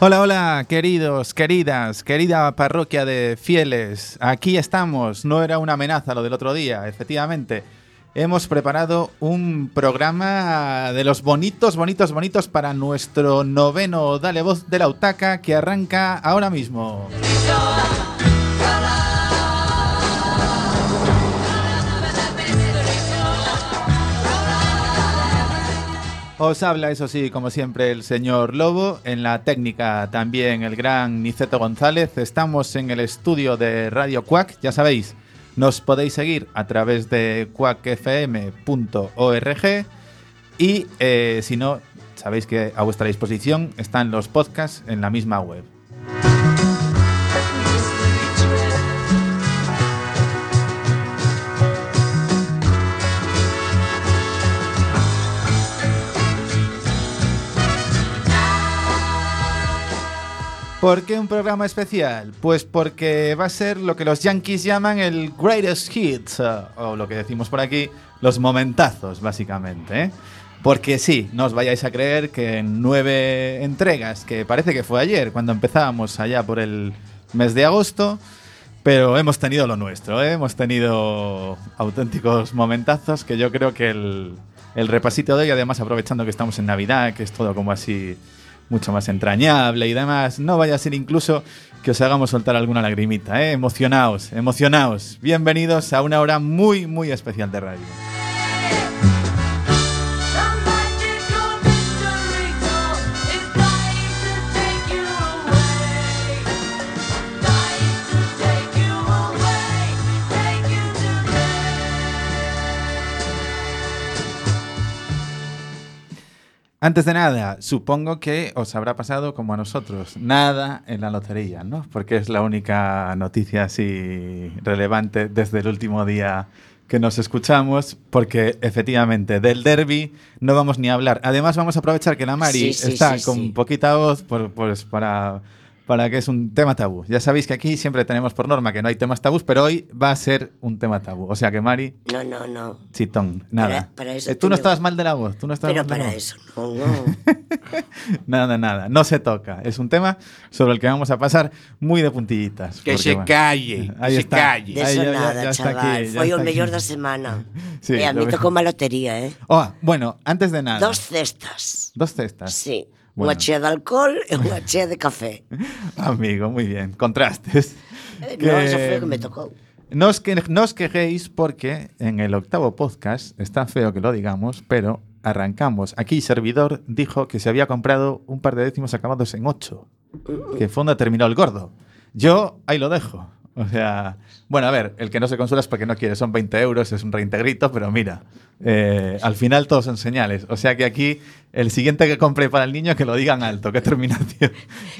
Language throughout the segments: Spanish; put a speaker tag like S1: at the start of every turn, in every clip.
S1: Hola, hola, queridos, queridas, querida parroquia de fieles. Aquí estamos. No era una amenaza lo del otro día, efectivamente. Hemos preparado un programa de los bonitos, bonitos, bonitos para nuestro noveno Dale Voz de la Utaca que arranca ahora mismo. Os habla, eso sí, como siempre, el señor Lobo. En la técnica también el gran Niceto González. Estamos en el estudio de Radio Quack, ya sabéis. Nos podéis seguir a través de quackfm.org y si no, sabéis que a vuestra disposición están los podcasts en la misma web. ¿Por qué un programa especial? Pues porque va a ser lo que los yankees llaman el greatest hits, o lo que decimos por aquí, los momentazos, básicamente, ¿eh? Porque sí, no os vayáis a creer que en 9 entregas, que parece que fue ayer, cuando empezábamos allá por el mes de agosto, pero hemos tenido lo nuestro, ¿eh? Hemos tenido auténticos momentazos que yo creo que el repasito de hoy, además aprovechando que estamos en Navidad, que es todo como así mucho más entrañable y demás, no vaya a ser incluso que os hagamos soltar alguna lagrimita, ¿eh? Emocionaos, emocionaos. Bienvenidos a una hora muy, muy especial de radio. Antes de nada, supongo que os habrá pasado como a nosotros, nada en la lotería, ¿no? Porque es la única noticia así relevante desde el último día que nos escuchamos, porque efectivamente del derbi no vamos ni a hablar. Además vamos a aprovechar que la Mari está con poquita voz pues para que es un tema tabú. Ya sabéis que aquí siempre tenemos por norma que no hay temas tabús, pero hoy va a ser un tema tabú. O sea que Mari...
S2: No.
S1: Chitón, nada.
S2: Para eso
S1: tú no estabas mal de la voz. Tú no estabas
S2: pero
S1: mal de
S2: para
S1: la voz.
S2: eso no.
S1: Nada. No se toca. Es un tema sobre el que vamos a pasar muy de puntillitas.
S3: Que se calle.
S1: Ahí está.
S3: Calle.
S2: De eso nada, chaval. Foi o mellor da semana.
S1: Sí,
S2: a mí tocou má lotería, ¿eh?
S1: Bueno, antes de nada.
S2: 2 cestas.
S1: 2 cestas.
S2: Sí.
S1: Bueno.
S2: Unha chea de alcohol e unha chea de café.
S1: Amigo, muy bien. Contrastes.
S2: No, eso foi o que me tocou.
S1: No os quejéis porque en el 8º podcast, está feo que lo digamos, pero arrancamos. Aquí servidor dijo que se había comprado un par de décimos acabados en 8, que fue donde terminó el gordo. Yo ahí lo dejo. O sea, bueno, a ver, el que no se consuela es porque no quiere, son 20 euros, es un reintegrito, pero mira, al final todos son señales. O sea que aquí, el siguiente que compre para el niño, que lo digan alto. ¿Qué terminación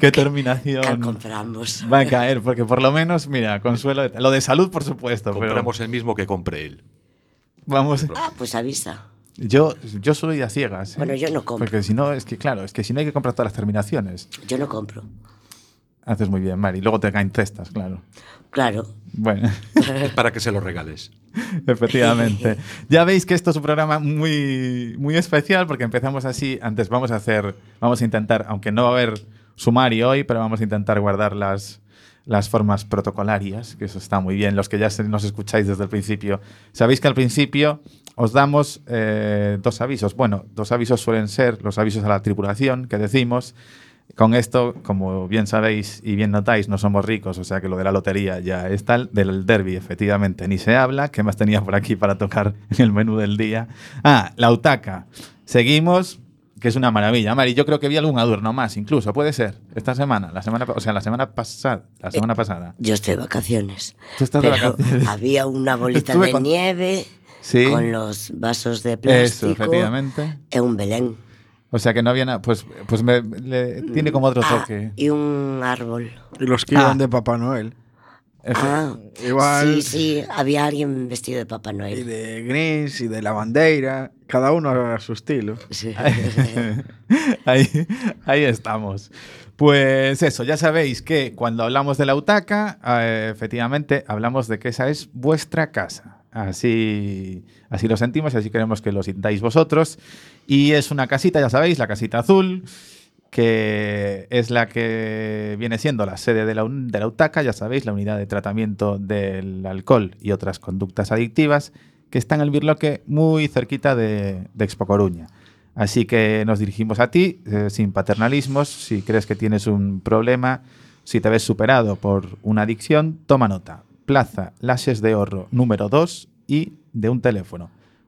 S2: compramos?
S1: Va a caer? Porque por lo menos, mira, consuelo. Lo de salud, por supuesto.
S3: Compramos
S1: pero
S3: el mismo que compré él.
S1: Vamos.
S2: Pues avisa.
S1: Yo soy a ciegas, ¿eh?
S2: Bueno, yo no compro.
S1: Porque si no, es que si no hay que comprar todas las terminaciones.
S2: Yo no compro.
S1: Haces muy bien, Mari. Luego te caen cestas, claro.
S2: Claro.
S1: Bueno.
S3: Es para que se lo regales.
S1: Efectivamente. Ya veis que esto es un programa muy, muy especial porque empezamos así. Antes vamos a intentar, aunque no va a haber sumario hoy, pero vamos a intentar guardar las formas protocolarias, que eso está muy bien. Los que ya nos escucháis desde el principio, sabéis que al principio os damos 2 avisos. Bueno, 2 avisos suelen ser los avisos a la tripulación que decimos. Con esto, como bien sabéis y bien notáis, no somos ricos, o sea que lo de la lotería ya está. Del derbi, efectivamente, ni se habla. ¿Qué más tenía por aquí para tocar en el menú del día? La Utaca. Seguimos, que es una maravilla. Mari, yo creo que vi algún adorno más, incluso, puede ser, esta semana, la semana pasada.
S2: Yo estoy de vacaciones.
S1: ¿Tú estás de vacaciones?
S2: Había una bolita de nieve,
S1: ¿sí?
S2: Con los vasos de plástico.
S1: Eso, efectivamente.
S2: E un Belén.
S1: O sea que no había nada, pues tiene como otro toque.
S2: Y un árbol.
S4: Y los que iban de Papá Noel.
S2: Igual. Sí, había alguien vestido de Papá Noel.
S4: Y de gris y de la bandera, cada uno a su estilo.
S2: Sí.
S1: Ahí estamos. Pues eso, ya sabéis que cuando hablamos de la Utaca, efectivamente hablamos de que esa es vuestra casa. Así lo sentimos y así queremos que lo sintáis vosotros. Y es una casita, ya sabéis, la casita azul. que es la que viene siendo la sede de la UTACA, ya sabéis, la unidad de tratamiento del alcohol y otras conductas adictivas, que está en el Birloque muy cerquita de Expo Coruña. Así que nos dirigimos a ti, sin paternalismos. Si crees que tienes un problema, si te ves superado por una adicción, toma nota. Plaza Laxes de Orro número 2 y de un teléfono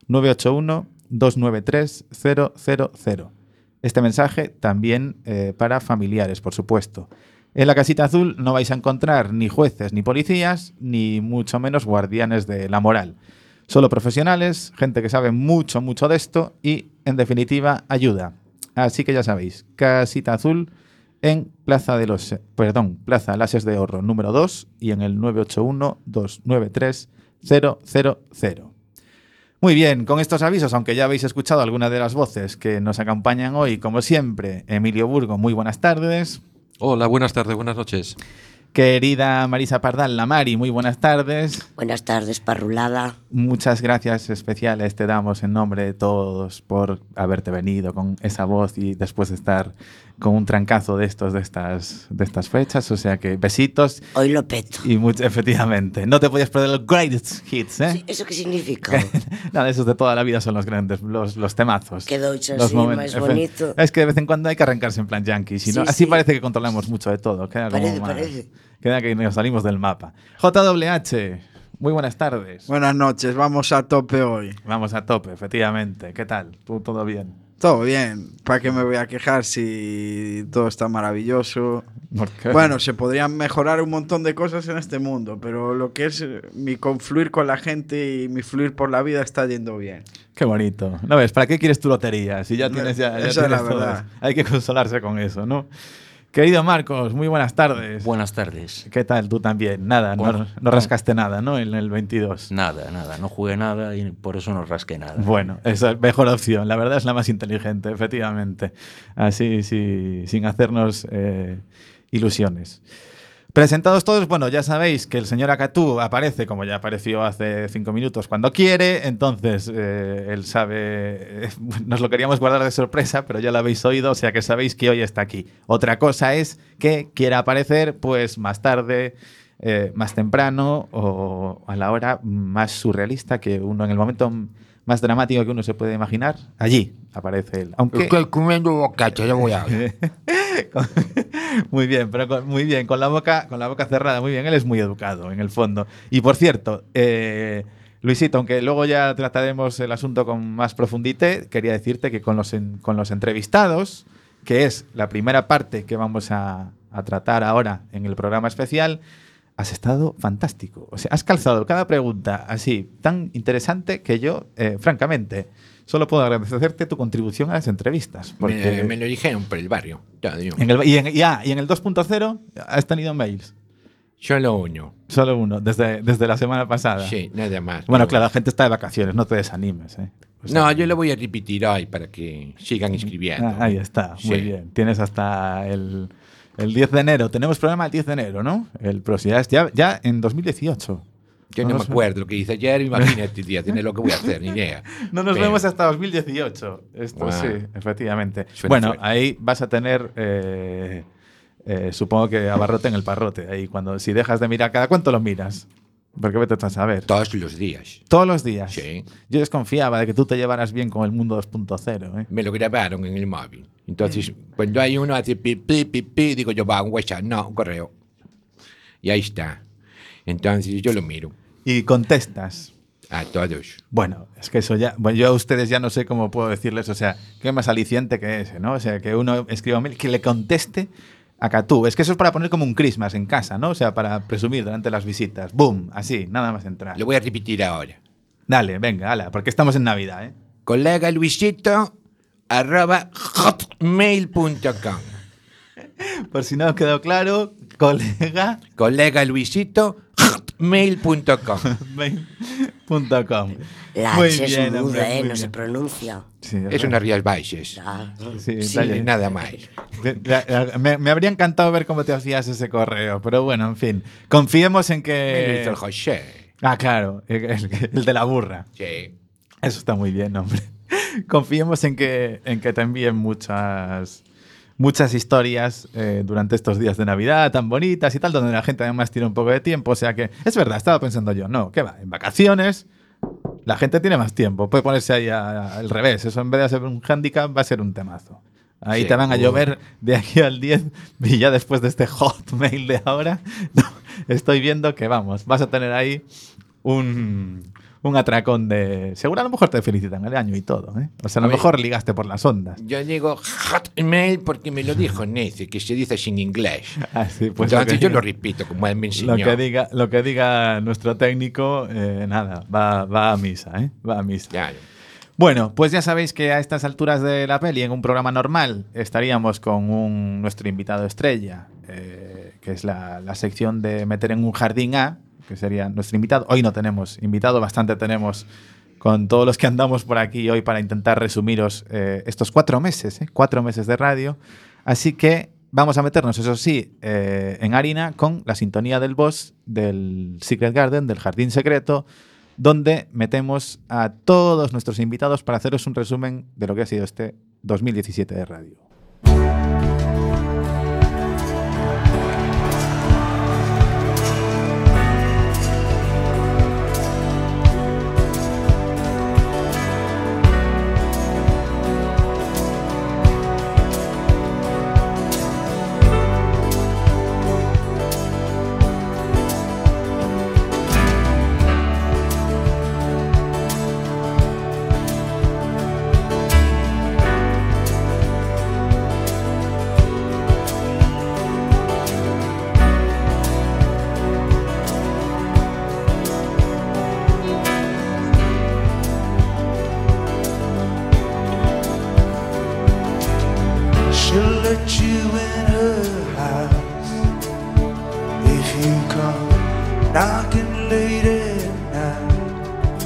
S1: 981-293-000. Este mensaje también para familiares, por supuesto. En la casita azul no vais a encontrar ni jueces ni policías, ni mucho menos guardianes de la moral. Solo profesionales, gente que sabe mucho, mucho de esto y, en definitiva, ayuda. Así que ya sabéis, casita azul en Plaza Laxes de Orro número 2 y en el 981-293-000. Muy bien, con estos avisos, aunque ya habéis escuchado algunas de las voces que nos acompañan hoy, como siempre, Emilio Burgo, muy buenas tardes.
S3: Hola, buenas tardes, buenas noches.
S1: Querida Marisa Pardal, la Mari, muy buenas tardes.
S2: Buenas tardes, parrulada.
S1: Muchas gracias especiales te damos en nombre de todos por haberte venido con esa voz y después de estar con un trancazo de estas fechas. O sea que besitos.
S2: Hoy lo peto.
S1: Y efectivamente, no te podías perder los greatest hits, ¿eh?
S2: Sí, ¿eso qué significa?
S1: Nada, esos de toda la vida son los grandes, los temazos.
S2: Quedó hecho
S1: los
S2: así, más bonito.
S1: Es que de vez en cuando hay que arrancarse en plan yankee, si no,
S2: Sí,
S1: así
S2: sí.
S1: parece que controlamos mucho de todo. Queda
S2: Parece,
S1: como más,
S2: parece.
S1: Queda que nos salimos del mapa. JWH, muy buenas tardes.
S4: Buenas noches, vamos a tope hoy.
S1: Vamos a tope, efectivamente. ¿Qué tal? ¿Tú todo bien?
S4: Todo bien, ¿para qué me voy a quejar si todo está maravilloso?
S1: ¿Por qué?
S4: Bueno, se podrían mejorar un montón de cosas en este mundo, pero lo que es mi confluir con la gente y mi fluir por la vida está yendo bien.
S1: Qué bonito. ¿No ves? ¿Para qué quieres tu lotería? Si ya tienes ya
S4: Esa es
S1: tienes
S4: la
S1: todo.
S4: verdad.
S1: Hay que consolarse con eso, ¿no? Querido Marcos, muy buenas tardes.
S5: Buenas tardes.
S1: ¿Qué tal? Tú también. Nada,
S5: Bueno,
S1: no rascaste nada, ¿no? En el 22.
S5: Nada, no jugué nada y por eso no rasqué nada.
S1: Bueno, esa es mejor opción. La verdad es la más inteligente, efectivamente. Así, sí, sin hacernos ilusiones. Presentados todos, bueno, ya sabéis que el señor Acatú aparece, como ya apareció hace 5 minutos, cuando quiere. Entonces, él sabe, nos lo queríamos guardar de sorpresa, pero ya lo habéis oído, o sea que sabéis que hoy está aquí. Otra cosa es que quiera aparecer pues más tarde, más temprano o a la hora más surrealista que uno, en el momento más dramático que uno se puede imaginar. Allí aparece él. Aunque
S6: Estoy comiendo bocacha, ya voy a ver.
S1: Muy bien, pero muy bien, con la boca cerrada, muy bien. Él es muy educado, en el fondo. Y por cierto, Luisito, aunque luego ya trataremos el asunto con más profundité, quería decirte que con los entrevistados, que es la primera parte que vamos a tratar ahora en el programa especial, has estado fantástico. O sea, has calzado cada pregunta así, tan interesante que yo, francamente, solo puedo agradecerte tu contribución a las entrevistas. Porque
S6: Me lo dijeron por el barrio. Ya, digo.
S1: y en el 2.0 has tenido mails.
S6: Solo uno.
S1: Solo uno, desde la semana pasada.
S6: Sí, nada más.
S1: Bueno,
S6: Pero
S1: claro, la gente está de vacaciones, no te desanimes. O sea,
S6: no, yo lo voy a repetir hoy para que sigan escribiendo.
S1: ahí está, muy
S6: Sí.
S1: bien. Tienes hasta el 10 de enero. Tenemos programa el 10 de enero, ¿no? El próximo. Ya en 2018.
S6: Yo no me acuerdo lo que hice ayer, imagínate, tía, tiene lo que voy a hacer, ni idea.
S1: No nos
S6: Pero-
S1: vemos hasta 2018. Esto
S6: Wow.
S1: sí, efectivamente.
S6: Suena
S1: Bueno,
S6: fuerte.
S1: ahí vas a tener, supongo que abarrote en el parrote. Ahí si dejas de mirar, ¿cada cuánto lo miras? Porque vete a saber.
S6: Todos los días.
S1: Todos los días.
S6: Sí.
S1: Yo desconfiaba de que tú te llevaras bien con el mundo 2.0. ¿eh?
S6: Me lo grabaron en el móvil. Entonces, cuando hay uno hace pi, digo yo, va, un WhatsApp, no, un correo. Y ahí está. Entonces yo lo miro
S1: Y contestas.
S6: a todos.
S1: Bueno, es que eso ya. Bueno, yo a ustedes ya no sé cómo puedo decirles. O sea, qué más aliciente que ese, ¿no? O sea, que uno escriba un mail, que le conteste a Catú. Es que eso es para poner como un Christmas en casa, ¿no? O sea, para presumir delante de las visitas. ¡Boom! Así, nada más entrar.
S6: Lo voy a repetir ahora.
S1: Dale, venga, ala, porque estamos en Navidad, ¿eh?
S6: Colega Luisito @hotmail.com.
S1: Por si no ha quedado claro, colega.
S6: Colega Luisito @hotmail.com.
S1: mail.com.
S2: La
S1: Muy
S2: H es
S1: bien, hombre,
S2: muda,
S1: muy
S2: no
S1: bien.
S2: se pronuncia.
S1: Sí,
S6: Es unas Rías Baixas.
S2: Ah,
S1: Sí,
S6: Sí,
S1: dale.
S6: nada más.
S1: Me habría encantado ver cómo te hacías ese correo, pero bueno, en fin. Confiemos en
S6: Me lo hizo el
S1: que.
S6: José.
S1: Ah, claro, el de la burra.
S6: Sí.
S1: Eso está muy bien, hombre. Confiemos en que te envíen muchas historias durante estos días de Navidad tan bonitas y tal, donde la gente además tiene un poco de tiempo. O sea que, es verdad, estaba pensando yo, no, ¿qué va? En vacaciones la gente tiene más tiempo, puede ponerse ahí al revés. Eso en vez de ser un hándicap va a ser un temazo. Ahí
S6: Sí,
S1: te van a llover de aquí al 10 y ya después de este hotmail de ahora, no, estoy viendo que, vamos, vas a tener ahí un atracón de... Seguro a lo mejor te felicitan el año y todo, ¿eh? O sea, a lo mejor ligaste por las ondas.
S6: Yo digo hotmail porque me lo dijo Nece, que se dice así en inglés.
S1: Así, pues
S6: Entonces yo
S1: diga-
S6: lo repito como él me enseñó.
S1: lo que diga nuestro técnico, nada, va a misa, ¿eh? Va a misa.
S6: Claro.
S1: Bueno, pues ya sabéis que a estas alturas de la peli, en un programa normal, estaríamos con nuestro invitado estrella, que es la sección de meter en un jardín A, que sería nuestro invitado. Hoy no tenemos invitado, bastante tenemos con todos los que andamos por aquí hoy para intentar resumiros estos 4 meses, 4 meses de radio. Así que vamos a meternos, eso sí, en harina con la sintonía del boss del Secret Garden, del Jardín Secreto, donde metemos a todos nuestros invitados para haceros un resumen de lo que ha sido este 2017 de radio.
S7: She'll let you in her house if you come knocking late at night.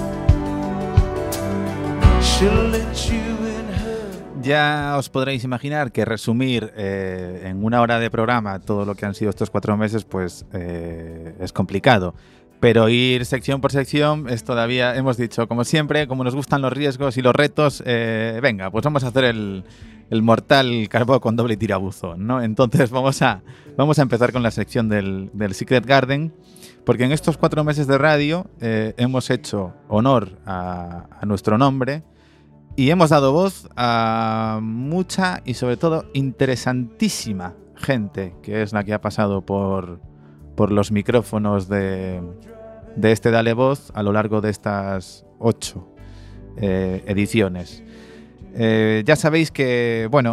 S7: She'll let you in her.
S1: Ya os podréis imaginar que resumir en una hora de programa todo lo que han sido estos 4 meses, pues es complicado. Pero ir sección por sección es todavía, hemos dicho, como siempre, como nos gustan los riesgos y los retos, venga, pues vamos a hacer el mortal carbó con doble tirabuzón, ¿no? Entonces vamos a empezar con la sección del Secret Garden, porque en estos 4 meses de radio hemos hecho honor a nuestro nombre y hemos dado voz a mucha y sobre todo interesantísima gente, que es la que ha pasado por los micrófonos de este Dale Voz a lo largo de estas 8 ediciones. Ya sabéis que, bueno,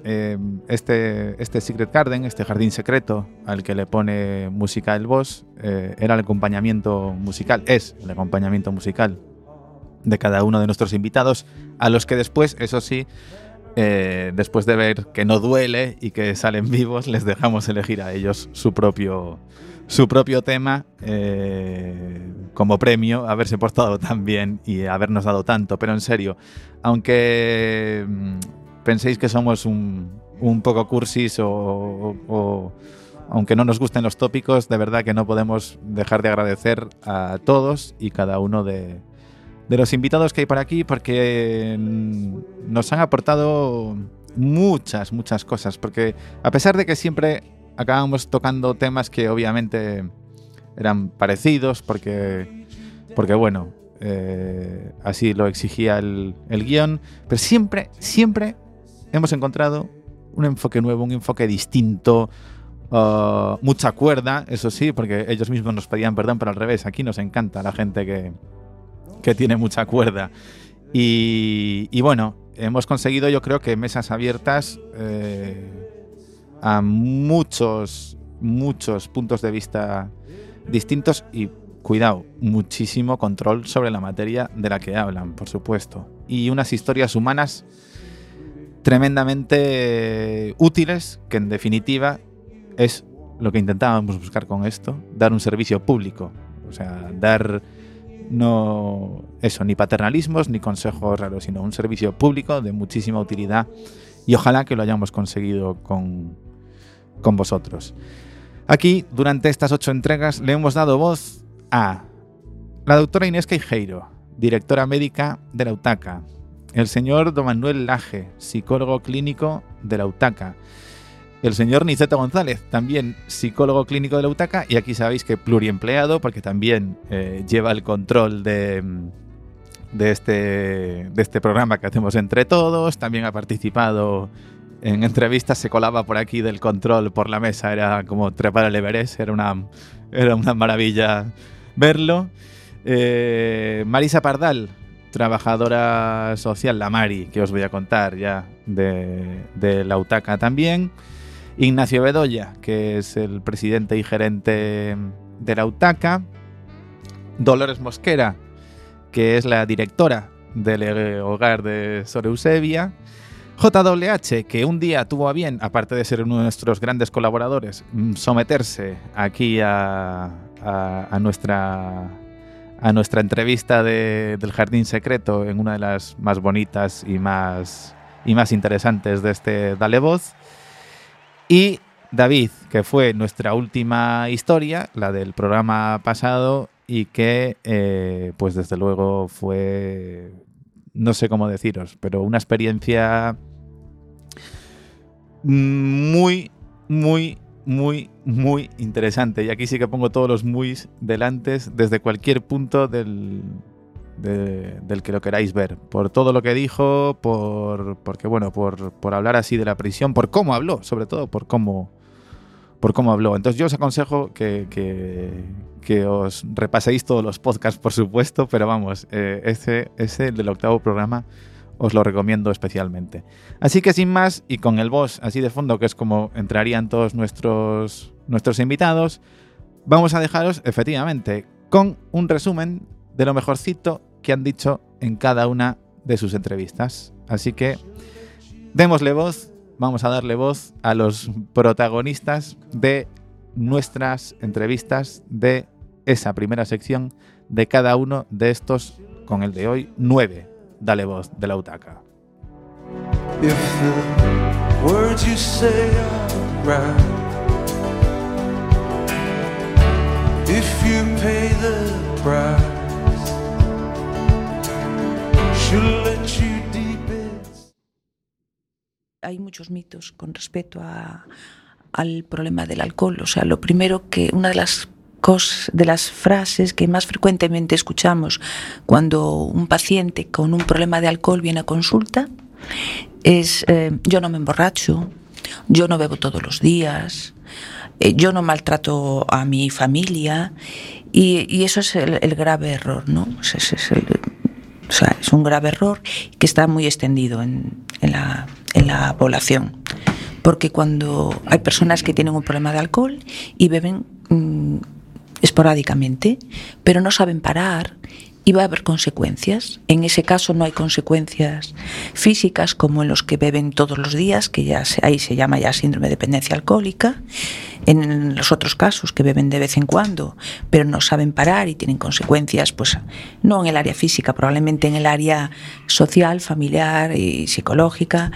S1: este Secret Garden, este jardín secreto al que le pone música el boss, era el acompañamiento musical, es el acompañamiento musical de cada uno de nuestros invitados, a los que después, eso sí, después de ver que no duele y que salen vivos, les dejamos elegir a ellos su propio tema como premio, haberse portado tan bien y habernos dado tanto. Pero en serio, aunque penséis que somos un poco cursis o aunque no nos gusten los tópicos, de verdad que no podemos dejar de agradecer a todos y cada uno de los invitados que hay por aquí, porque nos han aportado muchas cosas, porque a pesar de que siempre acabamos tocando temas que obviamente eran parecidos, porque bueno, así lo exigía el guión, pero siempre hemos encontrado un enfoque nuevo, un enfoque distinto, mucha cuerda, eso sí, porque ellos mismos nos pedían perdón, pero al revés, aquí nos encanta la gente que tiene mucha cuerda. Y bueno, hemos conseguido, yo creo que mesas abiertas a muchos puntos de vista distintos y, cuidado, muchísimo control sobre la materia de la que hablan, por supuesto. Y unas historias humanas tremendamente útiles, que en definitiva es lo que intentábamos buscar con esto, dar un servicio público. O sea, dar no eso, ni paternalismos ni consejos raros, sino un servicio público de muchísima utilidad, y ojalá que lo hayamos conseguido con vosotros. Aquí, durante estas 8 entregas, le hemos dado voz a la doctora Inés Queijeiro, directora médica de la UTACA, el señor Don Manuel Laje, psicólogo clínico de la UTACA. El señor Niceto González, también psicólogo clínico de la UTACA, y aquí sabéis que pluriempleado, porque también lleva el control de este programa que hacemos entre todos. También ha participado en entrevistas, se colaba por aquí del control por la mesa, era como trepar el Everest, era una maravilla verlo. Marisa Pardal, trabajadora social, la Mari, que os voy a contar ya de la UTACA también. Ignacio Bedoya, que es el presidente y gerente de la UTACA. Dolores Mosquera, que es la directora del hogar de Sor Eusebia. JWH, que un día tuvo a bien, aparte de ser uno de nuestros grandes colaboradores, someterse aquí a nuestra entrevista del Jardín Secreto en una de las más bonitas y más interesantes de este Dale Voz. Y David, que fue nuestra última historia, la del programa pasado, y que pues desde luego fue, no sé cómo deciros, pero una experiencia muy, muy, muy, muy interesante. Y aquí sí que pongo todos los muis delantes desde cualquier punto del que lo queráis ver. Por todo lo que dijo, porque bueno, por hablar así de la prisión, por cómo habló, sobre todo por cómo habló. Entonces yo os aconsejo que os repaséis todos los podcasts, por supuesto, pero vamos, ese del octavo programa os lo recomiendo especialmente. Así que sin más, y con el boss así de fondo, que es como entrarían todos nuestros invitados, vamos a dejaros efectivamente con un resumen de lo mejorcito que han dicho en cada una de sus entrevistas. Así que démosle voz, vamos a darle voz a los protagonistas de nuestras entrevistas, de esa primera sección, de cada uno de estos, con el de hoy, 9. Dale Voz de la UTACA.
S7: If the words you say are right, if you pay the price, she'll let you deep in.
S8: Hay muchos mitos con respecto al problema del alcohol. O sea, lo primero que una de las frases que más frecuentemente escuchamos cuando un paciente con un problema de alcohol viene a consulta es yo no me emborracho, yo no bebo todos los días, yo no maltrato a mi familia, y eso es el grave error, ¿no? Es un grave error que está muy extendido en la población, porque cuando hay personas que tienen un problema de alcohol y beben esporádicamente, pero no saben parar, y va a haber consecuencias. En ese caso no hay consecuencias físicas como en los que beben todos los días, que ahí se llama ya síndrome de dependencia alcohólica. En los otros casos, que beben de vez en cuando, pero no saben parar y tienen consecuencias, pues no en el área física, probablemente en el área social, familiar y psicológica.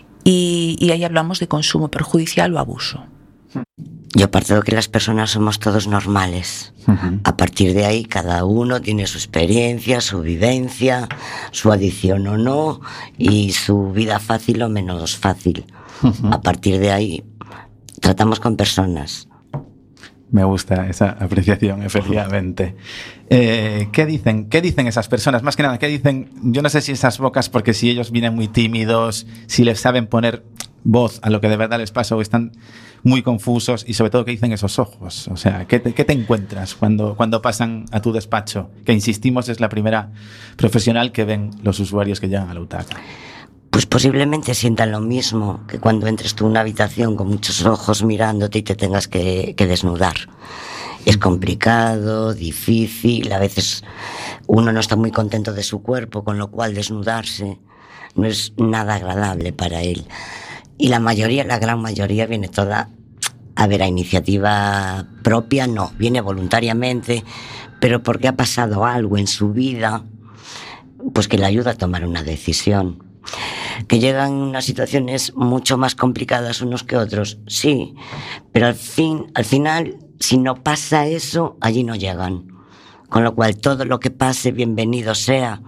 S8: Y ahí hablamos de consumo perjudicial o abuso.
S2: Yo parto de que las personas somos todos normales. A partir de ahí, cada uno tiene su experiencia, su vivencia, su adicción o no, y su vida fácil o menos fácil. A partir de ahí, tratamos con personas.
S1: Me gusta esa apreciación, efectivamente. ¿Qué dicen esas personas? Más que nada, ¿qué dicen? Yo no sé si esas bocas, porque si ellos vienen muy tímidos, si les saben poner voz a lo que de verdad les pasa o están muy confusos, y sobre todo qué dicen esos ojos. O sea, ¿qué te encuentras cuando pasan a tu despacho? Que insistimos, es la primera profesional que ven los usuarios que llegan a la UTACA.
S2: Pues posiblemente sientan lo mismo que cuando entres tú en una habitación con muchos ojos mirándote y te tengas que desnudar. Es complicado, difícil, a veces uno no está muy contento de su cuerpo, con lo cual desnudarse no es nada agradable para él. Y la gran mayoría viene toda, a ver, a iniciativa propia, no, viene voluntariamente, pero porque ha pasado algo en su vida, pues que le ayuda a tomar una decisión. Que llegan unas situaciones mucho más complicadas unos que otros, sí, pero al final, si no pasa eso, allí no llegan. Con lo cual, todo lo que pase, bienvenido sea,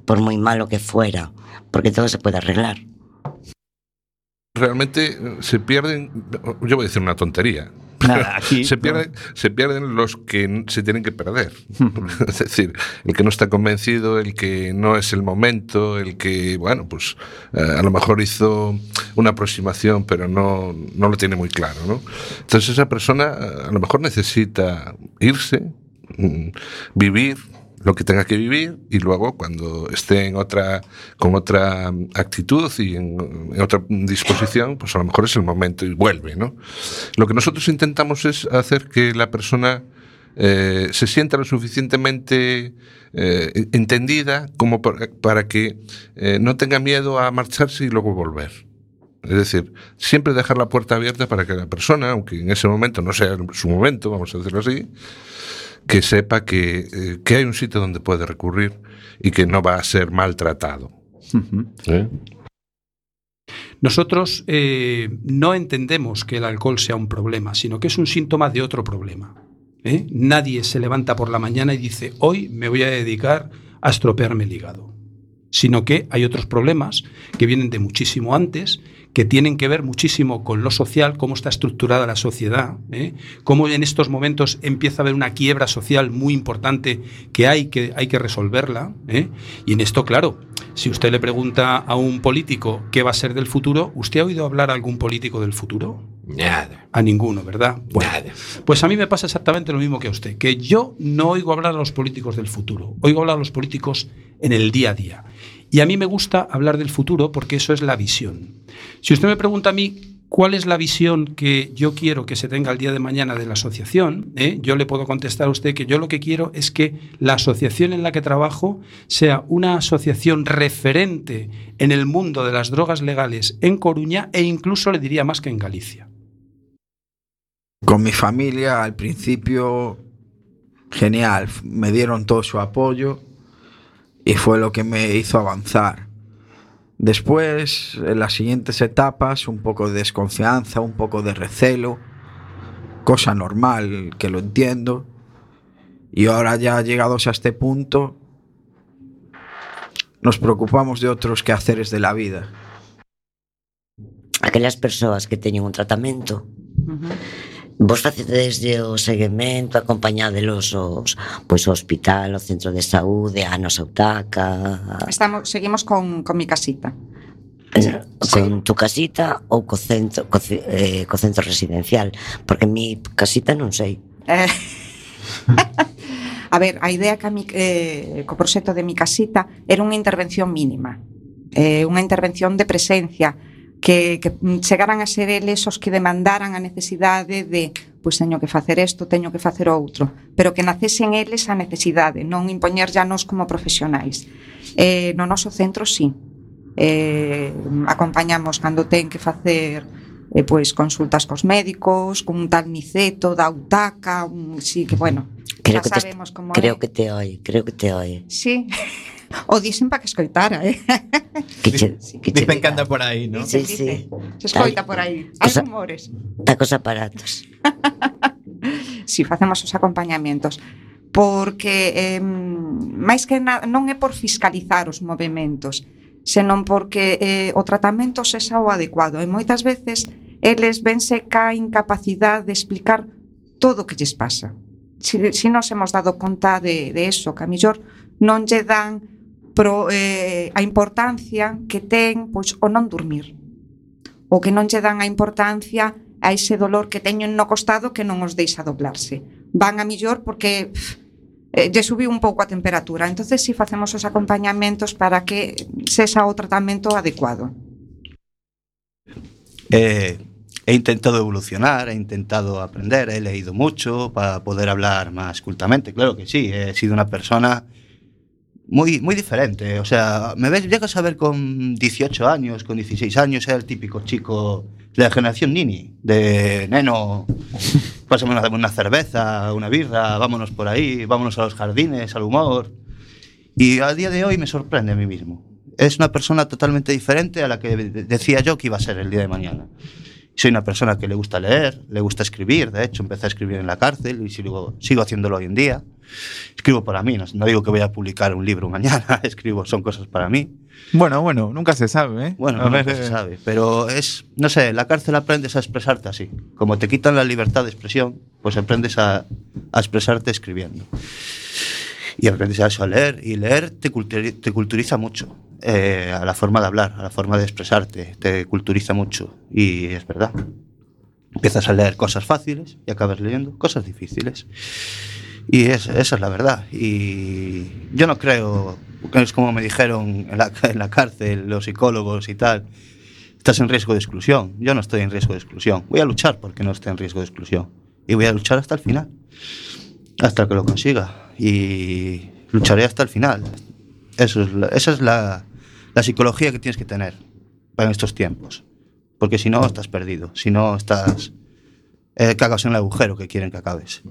S2: por muy malo que fuera, porque todo se puede arreglar.
S9: Realmente se pierden, yo voy a decir una tontería.
S1: Nada, aquí,
S9: se pierden los que se tienen que perder. Es decir, el que no está convencido, el que no es el momento, el que, bueno, pues a lo mejor hizo una aproximación, pero no lo tiene muy claro, ¿no? Entonces esa persona a lo mejor necesita irse, vivir lo que tenga que vivir, y luego cuando esté con otra actitud y en otra disposición, pues a lo mejor es el momento y vuelve, ¿no? Lo que nosotros intentamos es hacer que la persona se sienta lo suficientemente entendida como para que no tenga miedo a marcharse y luego volver. Es decir, siempre dejar la puerta abierta para que la persona, aunque en ese momento no sea su momento, vamos a decirlo así, que sepa que hay un sitio donde puede recurrir y que no va a ser maltratado.
S10: Nosotros no entendemos que el alcohol sea un problema, sino que es un síntoma de otro problema. Nadie se levanta por la mañana y dice, hoy me voy a dedicar a estropearme el hígado. Sino que hay otros problemas que vienen de muchísimo antes, que tienen que ver muchísimo con lo social, cómo está estructurada la sociedad, cómo en estos momentos empieza a haber una quiebra social muy importante que hay que resolverla. Y en esto, claro, si usted le pregunta a un político qué va a ser del futuro, ¿usted ha oído hablar a algún político del futuro?
S6: Nada.
S10: A ninguno, ¿verdad? Bueno,
S6: Nada.
S10: pues a mí me pasa exactamente lo mismo que a usted, que yo no oigo hablar a los políticos del futuro, oigo hablar a los políticos en el día a día. Y a mí me gusta hablar del futuro porque eso es la visión. Si usted me pregunta a mí cuál es la visión que yo quiero que se tenga el día de mañana de la asociación, yo le puedo contestar a usted que yo lo que quiero es que la asociación en la que trabajo sea una asociación referente en el mundo de las drogas legales en Coruña e incluso le diría más que en Galicia.
S4: Con mi familia al principio, genial, me dieron todo su apoyo y fue lo que me hizo avanzar. Después, en las siguientes etapas, un poco de desconfianza, un poco de recelo, cosa normal, que lo entiendo. Y ahora ya llegados a este punto, nos preocupamos de otros quehaceres de la vida.
S2: Aquelas persoas que teñen un tratamento, vos facedes o seguimento, acompañadelos pois ao hospital, ao centro de saúde, a nosa Autaca.
S11: Seguimos con mi casita.
S2: Con tu casita ou co centro residencial? Porque mi casita non sei.
S11: A ver, a idea que co proxecto de mi casita era unha intervención mínima, unha intervención de presencia, que chegaran a ser eles os que demandaran a necesidade de pois teño que facer isto, teño que facer outro, pero que nacesen eles a necesidade, non impoñer ya nos como profesionais. No noso centro sí, acompañamos cando ten que facer pois consultas cos médicos, con un tal Niceto da Autaca, sí que bueno,
S2: creo
S11: ya
S2: que
S11: sabemos como
S2: creo que te oye.
S11: Sí. O dicen para que escoitara,
S2: Dicen
S1: que anda por aí, ¿no?
S2: Sí.
S11: Se escoita por aí. Hai rumores.
S2: Está cos aparatos.
S11: Si, facemos os acompañamentos. Porque máis que non é por fiscalizar os movementos, senón porque o tratamento sexa o adecuado. E moitas veces eles vense ca incapacidade de explicar todo o que lles pasa. Si nos hemos dado conta de eso, que a mellor non lle dan a importancia que ten pois o non dormir, ou que non lle dan a importancia a ese dolor que teñen no costado que non os deixa doblarse. Van a mellor porque lle subiu un pouco a temperatura. Entonces si facemos os acompañamentos para que sexa o tratamento adecuado.
S12: He intentado evolucionar, he intentado aprender, he leído mucho para poder hablar más cultamente. Claro que sí, he sido una persona muy diferente. O sea, llegas a ver con 18 años, con 16 años, era el típico chico de la generación Nini, de neno, pásame una cerveza, una birra, vámonos por ahí, vámonos a los jardines, al humor. Y a día de hoy me sorprende a mí mismo. Es una persona totalmente diferente a la que decía yo que iba a ser el día de mañana. Soy una persona que le gusta leer, le gusta escribir. De hecho, empecé a escribir en la cárcel y sigo haciéndolo hoy en día. Escribo para mí, no digo que voy a publicar un libro mañana, son cosas para mí.
S1: Bueno, nunca se sabe, ¿eh?
S12: Bueno, nunca se sabe, pero no sé, en la cárcel aprendes a expresarte así. Como te quitan la libertad de expresión, pues aprendes a expresarte escribiendo. Y aprendes a eso, a leer, y leer te culturiza mucho. A la forma de hablar, a la forma de expresarte, te culturiza mucho. Y es verdad. Empiezas a leer cosas fáciles y acabas leyendo cosas difíciles. Y esa es la verdad. Y yo no creo, que es como me dijeron en la cárcel los psicólogos y tal, estás en riesgo de exclusión. Yo no estoy en riesgo de exclusión. Voy a luchar porque no esté en riesgo de exclusión. Y voy a luchar hasta el final, hasta que lo consiga. Y lucharé hasta el final. Esa es la psicología que tienes que tener para estos tiempos. Porque si no, estás perdido. Si no, cagas en el agujero que quieren que acabes.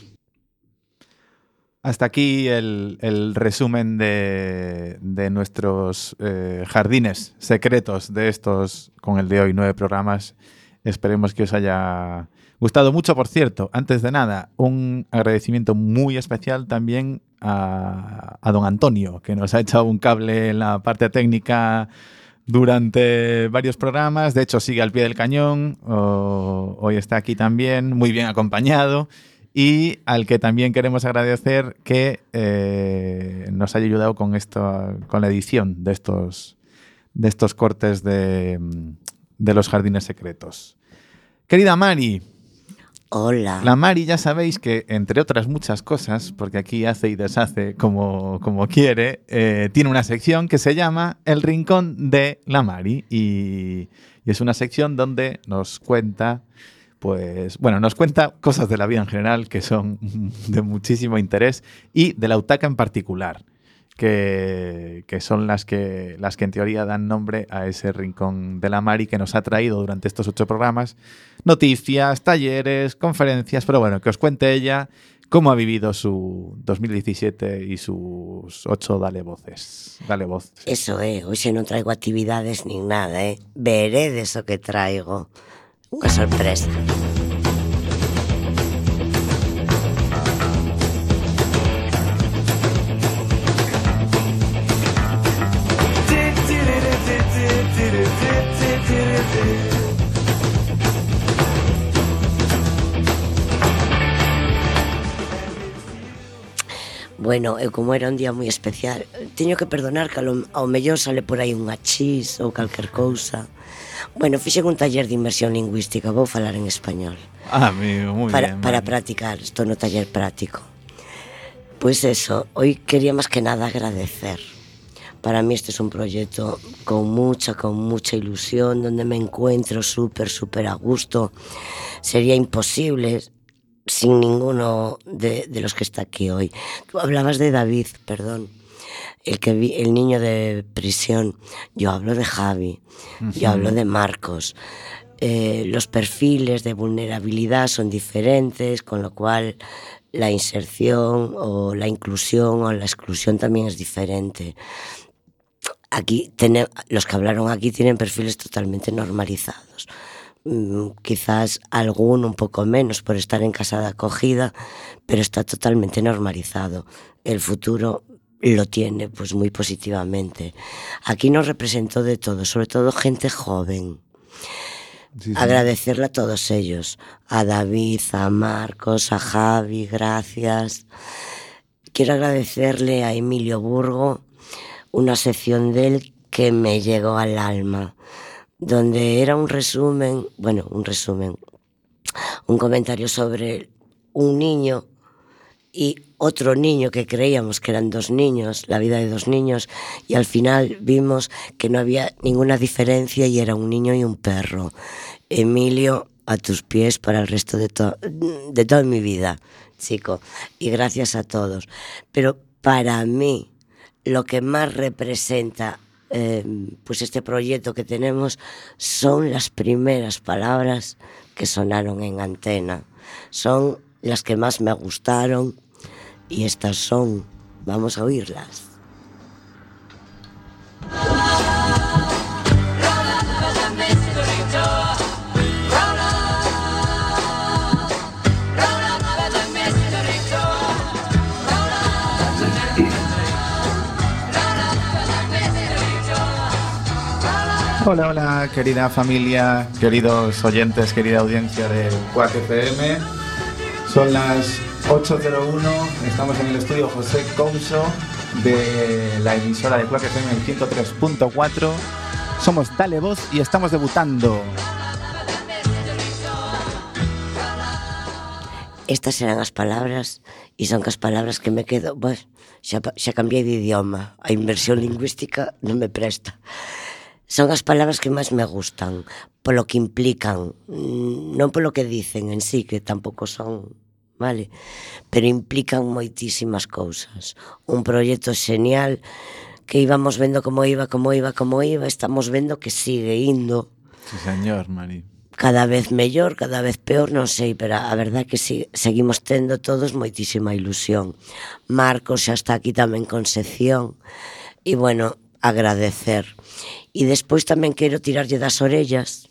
S1: Hasta aquí el resumen de nuestros jardines secretos de estos, con el de hoy, 9 programas. Esperemos que os haya gustado mucho. Por cierto, antes de nada, un agradecimiento muy especial también a don Antonio, que nos ha echado un cable en la parte técnica durante varios programas. De hecho, sigue al pie del cañón. Hoy está aquí también, muy bien acompañado. Y al que también queremos agradecer que nos haya ayudado con la edición de estos cortes de los jardines secretos. Querida Mari.
S2: Hola.
S1: La Mari, ya sabéis que, entre otras muchas cosas, porque aquí hace y deshace como quiere, tiene una sección que se llama El Rincón de la Mari. Y es una sección donde nos cuenta cosas de la vida en general que son de muchísimo interés, y de la Utaca en particular, que son las que en teoría dan nombre a ese Rincón de la Mari, que nos ha traído durante estos 8 programas noticias, talleres, conferencias, pero bueno, que os cuente ella cómo ha vivido su 2017 y sus 8 Dale Voces.
S2: Eso hoy se non traigo actividades nin nada, veredes o que traigo. Unha sorpresa. Bueno, como era un día moi especial, teño que perdonar que ao mellor sale por aí unha chis ou calquer cousa. Bueno, fixen un taller de inmersión lingüística, vou falar en español.
S1: Amigo, moi bien.
S2: Para practicar, estou no taller práctico. Pois eso, hoy quería máis que nada agradecer. Para mí este es un proyecto con mucha ilusión, donde me encuentro súper a gusto. Sería imposible sin ninguno de los que está aquí hoy. Tú hablabas de David, perdón, el niño de prisión. Yo hablo de Javi, yo hablo de Marcos. Los perfiles de vulnerabilidad son diferentes, con lo cual la inserción o la inclusión o la exclusión también es diferente. Aquí los que hablaron aquí tienen perfiles totalmente normalizados. Quizás alguno un poco menos por estar en casa de acogida, pero está totalmente normalizado. El futuro lo tiene pues muy positivamente. Aquí nos representó de todo, sobre todo gente joven. Sí. Agradecerle a todos ellos, a David, a Marcos, a Javi, gracias. Quiero agradecerle a Emilio Burgo una sección de él que me llegó al alma, donde era un comentario sobre un niño y otro niño que creíamos que eran 2 niños, la vida de 2 niños, y al final vimos que no había ninguna diferencia y era un niño y un perro. Emilio, a tus pies para el resto de toda mi vida, chico, y gracias a todos. Pero para mí, lo que más representa pues este proyecto que tenemos son las primeras palabras que sonaron en antena. Son las que más me gustaron y estas son, vamos a oírlas.
S1: Hola, hola, querida familia, queridos oyentes, querida audiencia de Quack FM. Son las 8:01, estamos en el estudio José Couso de la emisora de Quack FM, el 103.4. Somos Dale Voz y estamos debutando.
S2: Estas serán as palabras e son as palabras que me quedo, pois, xa cambiei de idioma, a inversión lingüística non me presta. Son as palabras que máis me gustan, polo que implican, non polo que dicen en sí, que tampouco son, vale? Pero implican moitísimas cousas. Un proxecto xenial que íbamos vendo como iba, estamos vendo que sigue indo.
S1: Sí, señor, Mari.
S2: Cada vez mellor, cada vez peor, non sei, pero a verdade é que seguimos tendo todos moitísima ilusión. Marcos xa está aquí tamén con sección e, bueno, agradecer. E despois tamén quero tirarlle das orellas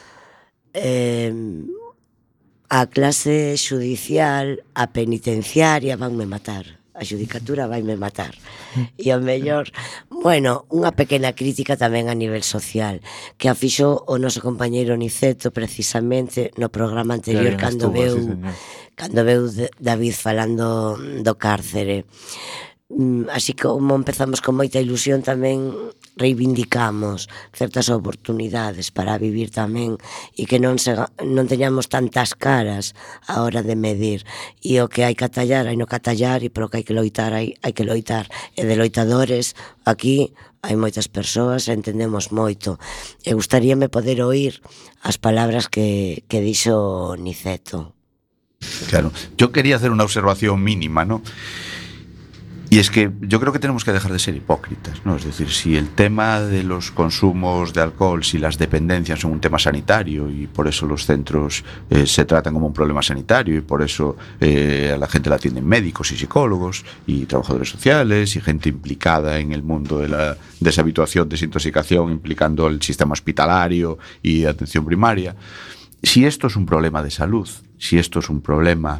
S2: a clase xudicial, a penitenciaria, vanme matar. A xudicatura vaime matar. E o mellor, bueno, unha pequena crítica tamén a nivel social, que a fixo o noso compañeiro Niceto precisamente no programa anterior, cando veu David falando do cárcere. Así como empezamos con moita ilusión, tamén reivindicamos certas oportunidades para vivir tamén e que non teñamos tantas caras a hora de medir, e o que hai que atallar, hai no que atallar, e polo que hai que loitar, hai que loitar, e de loitadores aquí hai moitas persoas, entendemos moito, e gustaríame poder oír as palabras que dixo Niceto.
S13: Claro, yo quería hacer una observación mínima, ¿no? Y es que yo creo que tenemos que dejar de ser hipócritas, ¿no? Es decir, si el tema de los consumos de alcohol, si las dependencias son un tema sanitario y por eso los centros se tratan como un problema sanitario y por eso a la gente la atienden médicos y psicólogos y trabajadores sociales y gente implicada en el mundo de la deshabituación, desintoxicación, implicando el sistema hospitalario y atención primaria. Si esto es un problema de salud, si esto es un problema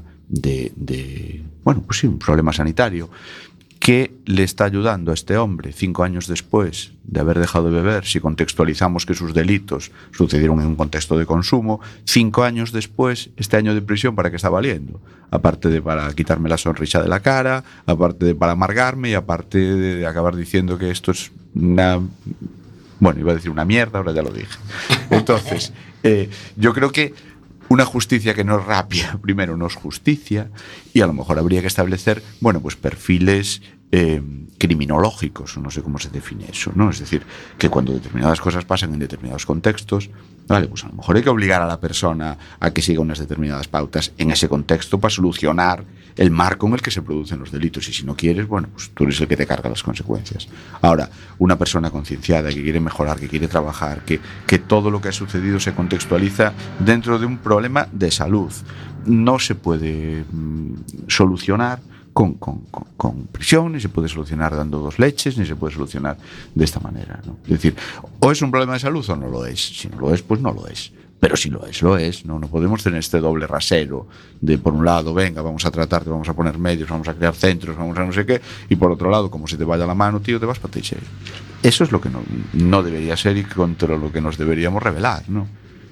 S13: bueno, pues sí, un problema sanitario, ¿qué le está ayudando a este hombre 5 años después de haber dejado de beber? Si contextualizamos que sus delitos sucedieron en un contexto de consumo, 5 años después, este año de prisión, ¿para qué está valiendo? Aparte de para quitarme la sonrisa de la cara, aparte de para amargarme y aparte de acabar diciendo que esto es una... Bueno, iba a decir una mierda, ahora ya lo dije. Entonces, yo creo que una justicia que no es rápida, primero no es justicia, y a lo mejor habría que establecer, bueno, pues perfiles criminológicos, no sé cómo se define eso, ¿no? Es decir, que cuando determinadas cosas pasan en determinados contextos, vale, pues a lo mejor hay que obligar a la persona a que siga unas determinadas pautas en ese contexto para solucionar el marco en el que se producen los delitos, y si no quieres, bueno, pues tú eres el que te carga las consecuencias. Ahora, una persona concienciada que quiere mejorar, que quiere trabajar, que todo lo que ha sucedido se contextualiza dentro de un problema de salud, no se puede solucionar con prisión, ni se puede solucionar dando 2 leches, ni se puede solucionar de esta manera, ¿no? Es decir, o es un problema de salud o no lo es. Si no lo es, pues no lo es. Pero si lo es, lo es. No podemos tener este doble rasero de, por un lado, venga, vamos a tratarte, vamos a poner medios, vamos a crear centros, vamos a no sé qué, y por otro lado, como se te vaya la mano, tío, te vas para Teixeira. Eso es lo que no debería ser y contra lo que nos deberíamos rebelar, ¿no?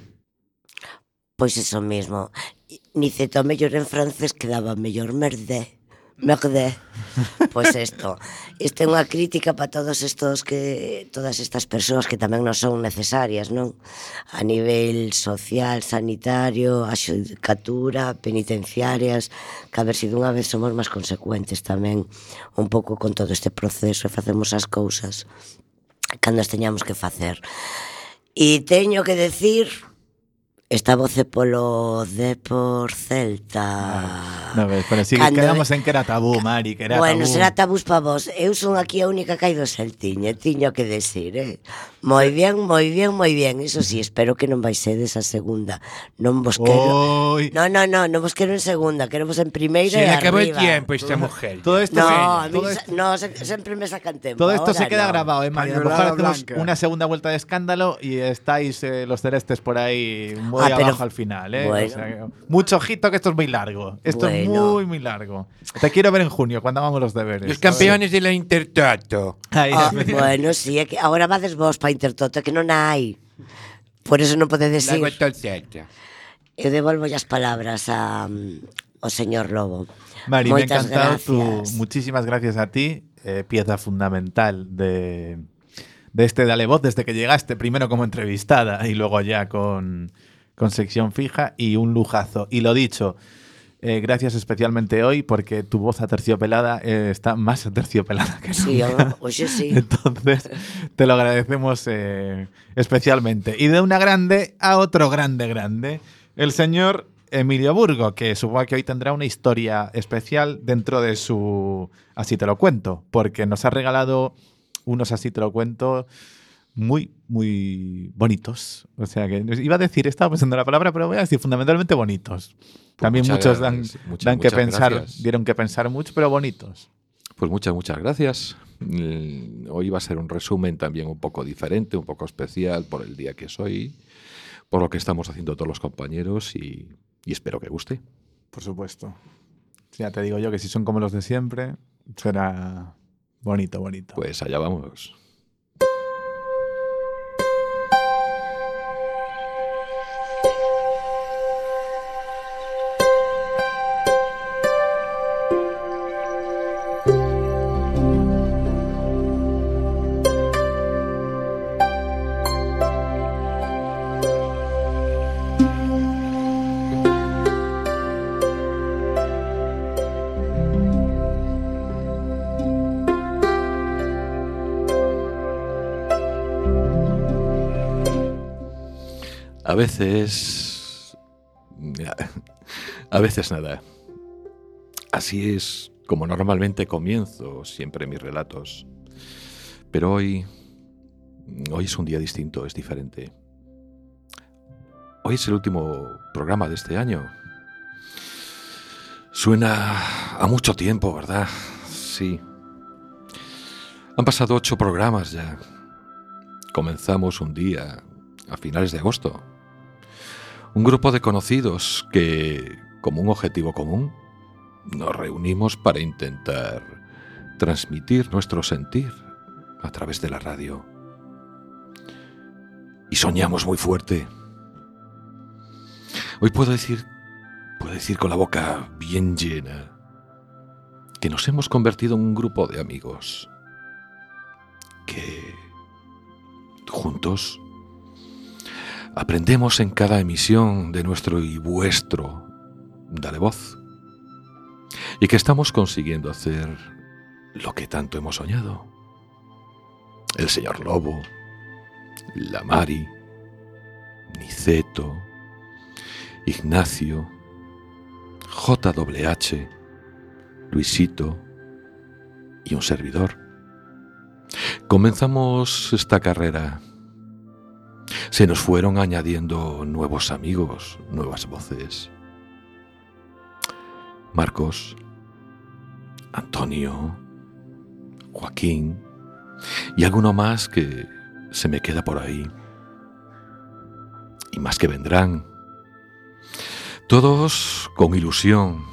S2: Pois eso mismo. Niceto mellor en francés quedaba mellor merde. Pois isto é unha crítica para todas estas persoas que tamén non son necesarias, non? A nivel social, sanitario, a xudicatura, penitenciarias, que a ver se dunha vez somos máis consecuentes tamén un pouco con todo este proceso e facemos as cousas cando as teñamos que facer. E teño que decir... Esta voce polo Depor Celta.
S1: No, pero sí, quedamos en que era tabú, Mari, que era
S2: bueno,
S1: tabú.
S2: será tabús para vos. Eu son aquí a única que hai do Celtiño, tiño que decir, Moi bien, moi bien, moi bien. Iso sí, espero que non vai ser esa segunda. Non vos quero. Non vos quero en segunda, quero vos en primeira e arriba.
S6: Se le acabou el tiempo esta mujer.
S1: Todo esto
S2: sempre me sacan tempo.
S1: Todo esto
S2: ahora
S1: se queda
S2: no.
S1: grabado, Mari. A lo mejor hacemos una segunda vuelta de escándalo y estáis los celestes por ahí. ahí
S2: pero-
S1: abajo al final, ¿eh?
S2: bueno.
S1: O sea, mucho ojito que esto es muy largo. Esto es
S2: Bueno.
S1: muy largo. Te quiero ver en junio, cuando hagamos los deberes.
S6: Los campeones de la Intertoto.
S1: Ahí,
S2: Bueno, sí, é que agora vades vos para Intertoto, que non hai. Por eso non pode decir.
S6: Lago Tolceta.
S2: Eu devolvo as palabras ao señor Lobo.
S1: Mari, me ha
S2: Moitas
S1: encantado.
S2: gracias.
S1: Muchísimas gracias a ti, pieza fundamental de este Dale Voz desde que llegaste, primero como entrevistada y luego ya con sección fija, y un lujazo. Y lo dicho, gracias especialmente hoy porque tu voz aterciopelada está más aterciopelada que
S2: Sí,
S1: nunca.
S2: hoxe sí.
S1: Entonces, te lo agradecemos especialmente. Y de una grande a otro grande, el señor Emilio Burgo, que supongo que hoy tendrá una historia especial dentro de su Así te lo cuento, porque nos ha regalado unos Así te lo cuento muy bonitos. O sea que iba a decir, estaba pensando en la palabra, pero voy a decir fundamentalmente bonitos. También
S3: muchas
S1: muchos
S3: muchas
S1: dan que pensar,
S3: gracias.
S1: dieron que pensar mucho, pero bonitos.
S3: Pues muchas gracias. Hoy va a ser un resumen también un poco diferente, un poco especial por el día que es hoy, por lo que estamos haciendo todos los compañeros y espero que guste.
S1: Por supuesto. Ya te digo yo que si son como los de siempre, será bonito.
S3: Pues allá vamos. A veces nada. Así es como normalmente comienzo siempre mis relatos. Pero hoy es un día distinto, es diferente. Hoy es el último programa de este año. Suena a mucho tiempo, ¿verdad? Sí. Han pasado 8 programas ya. Comenzamos un día a finales de agosto. Un grupo de conocidos que, como un objetivo común, nos reunimos para intentar transmitir nuestro sentir a través de la radio. Y soñamos muy fuerte. Hoy puedo decir con la boca bien llena que nos hemos convertido en un grupo de amigos que juntos aprendemos en cada emisión de nuestro y vuestro Dale Voz, y que estamos consiguiendo hacer lo que tanto hemos soñado. El señor Lobo, la Mari, Niceto, Ignacio, JWH, Luisito y un servidor. Comenzamos esta carrera. Se nos fueron añadiendo nuevos amigos, nuevas voces. Marcos, Antonio, Joaquín y alguno más que se me queda por ahí. Y más que vendrán. Todos con ilusión.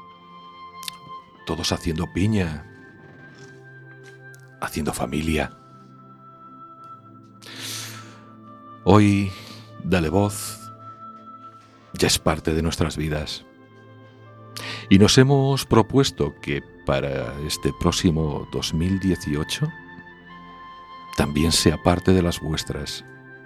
S3: Todos haciendo piña. Haciendo familia. Hoy, Dale Voz ya es parte de nuestras vidas. Y nos hemos propuesto que para este próximo 2018 también sea parte de las vuestras.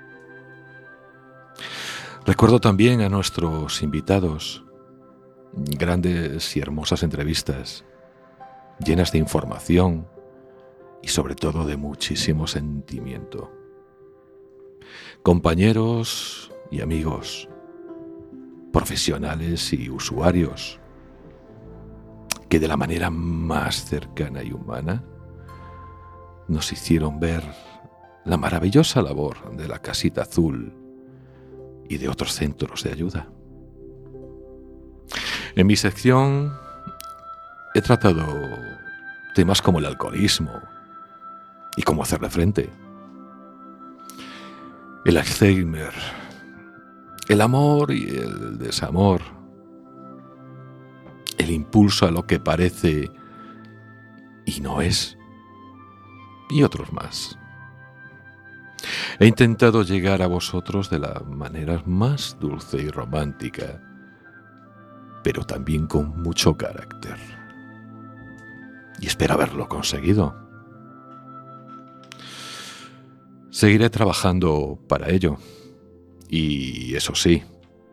S3: Recuerdo también a nuestros invitados, grandes y hermosas entrevistas, llenas de información y sobre todo de muchísimo sentimiento. Compañeros y amigos, profesionales y usuarios, que de la manera más cercana y humana nos hicieron ver la maravillosa labor de la Casita Azul y de otros centros de ayuda. En mi sección he tratado temas como el alcoholismo y cómo hacerle frente, el Alzheimer, El amor y el desamor. El impulso a lo que parece y no es. Y otros más. He intentado llegar a vosotros de la manera más dulce y romántica, pero también con mucho carácter. Y espero haberlo conseguido. Seguiré trabajando para ello. Y eso sí,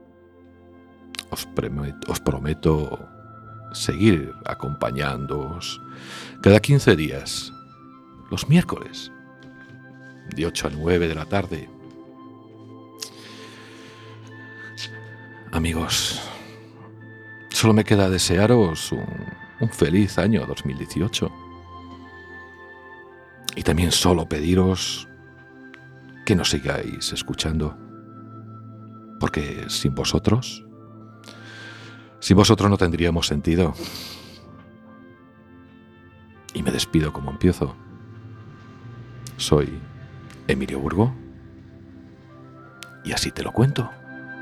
S3: os prometo seguir acompañándoos cada 15 días, los miércoles, de 8 a 9 de la tarde. Amigos, solo me queda desearos un feliz año 2018. Y también solo pediros que nos sigáis escuchando. Porque sin vosotros no tendríamos sentido. Y me despido como empiezo. Soy Emilio Burgo. Y así te lo cuento.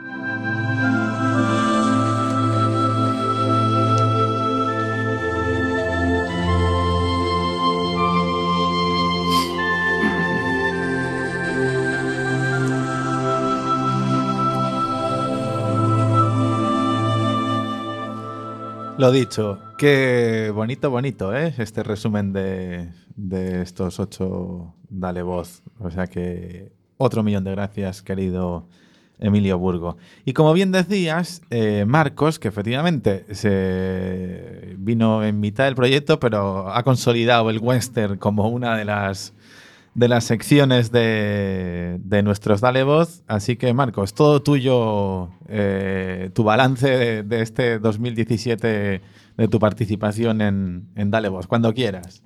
S1: Lo dicho, qué bonito, ¿eh? Este resumen de estos 8 Dale Voz. O sea que otro millón de gracias, querido Emilio Burgo. Y como bien decías, Marcos, que efectivamente se vino en mitad del proyecto, pero ha consolidado el western como una de las secciones de nuestros Dale Voz. Así que, Marcos, todo tuyo, tu balance de este 2017, de tu participación en Dale Voz, cuando quieras.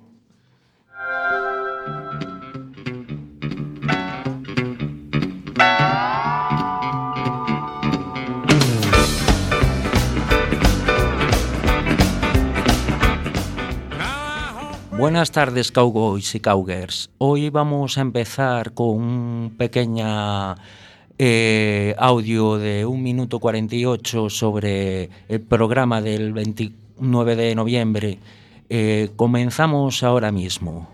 S5: Buenas tardes, cowboys y cowgirls. Hoy vamos a empezar con un pequeño audio de 1 minuto 48 sobre el programa del 29 de noviembre. Comenzamos ahora mismo.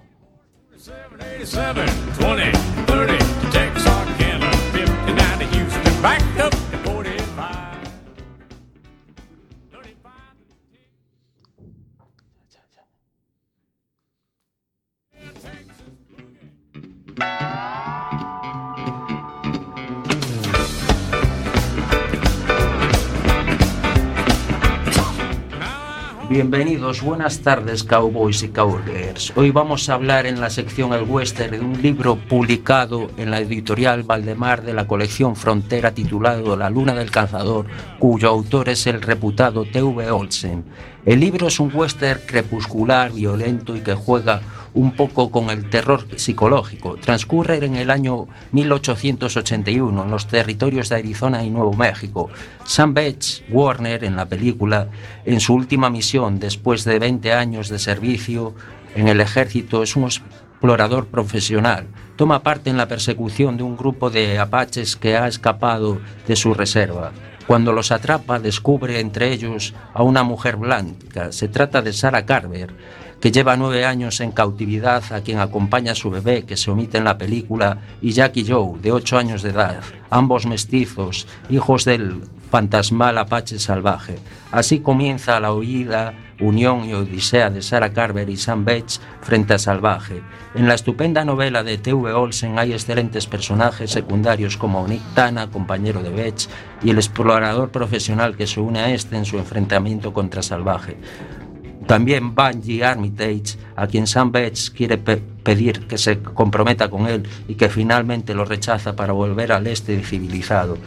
S5: Bienvenidos, buenas tardes, cowboys y cowgirls. Hoy vamos a hablar en la sección El Western de un libro publicado en la editorial Valdemar de la colección Frontera titulado La Luna del Cazador, cuyo autor es el reputado T.V. Olsen. El libro es un western crepuscular, violento y que juega un poco con el terror psicológico. Transcurre en el año 1881 en los territorios de Arizona y Nuevo México. Sam Bates, Warner, en la película, en su última misión después de 20 años de servicio en el ejército, es un explorador profesional. Toma parte en la persecución de un grupo de apaches que ha escapado de su reserva. Cuando los atrapa, descubre entre ellos a una mujer blanca. Se trata de Sarah Carver, que lleva 9 años en cautividad, a quien acompaña a su bebé, que se omite en la película, y Jackie Joe, de 8 años de edad, ambos mestizos, hijos del fantasmal apache salvaje. Así comienza la huida, unión y odisea de Sarah Carver y Sam Bates frente a Salvaje. En la estupenda novela de T.V. Olsen hay excelentes personajes secundarios como Nick Tana, compañero de Bates, y el explorador profesional que se une a este en su enfrentamiento contra Salvaje. También Bungie Armitage, a quien Sam Bates quiere pedir que se comprometa con él y que finalmente lo rechaza para volver al este civilizado.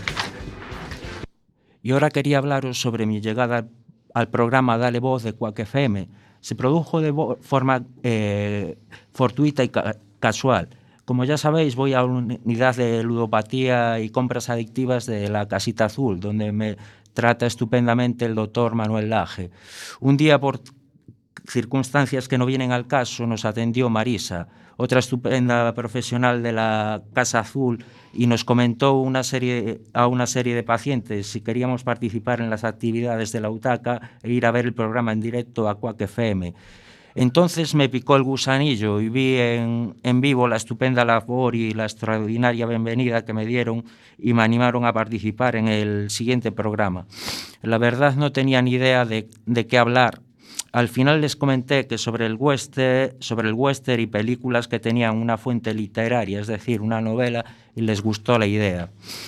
S5: Y ahora quería hablaros sobre mi llegada al programa Dale Voz de Quack FM. Se produjo de forma fortuita y casual. Como ya sabéis, voy a una unidad de ludopatía y compras adictivas de la Casita Azul, donde me trata estupendamente el doctor Manuel Laje. Un día, por circunstancias que no vienen al caso, nos atendió Marisa, otra estupenda profesional de la Casa Azul, y nos comentó a una serie de pacientes si queríamos participar en las actividades de la UTACA e ir a ver el programa en directo a Quack FM. Entonces me picó el gusanillo y vi en vivo la estupenda labor y la extraordinaria bienvenida que me dieron y me animaron a participar en el siguiente programa. La verdad no tenía ni idea de qué hablar. Al final les comenté que sobre el western y películas que tenían una fuente literaria, es decir, una novela, y les gustó la idea.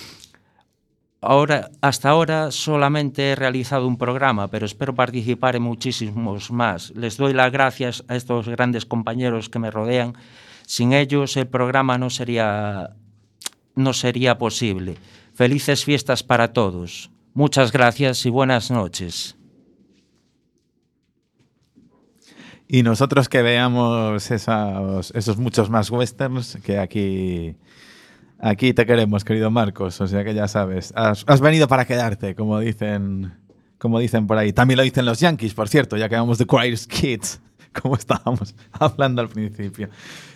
S5: Hasta ahora solamente he realizado un programa, pero espero participar en muchísimos más. Les doy las gracias a estos grandes compañeros que me rodean. Sin ellos el programa no sería posible. Felices fiestas para todos. Muchas gracias y buenas noches.
S1: Y nosotros que veamos esos muchos más westerns que aquí te queremos, querido Marcos. O sea que ya sabes, has venido para quedarte, como dicen por ahí. También lo dicen los Yankees, por cierto, ya que vamos de Choir's Kids, como estábamos hablando al principio.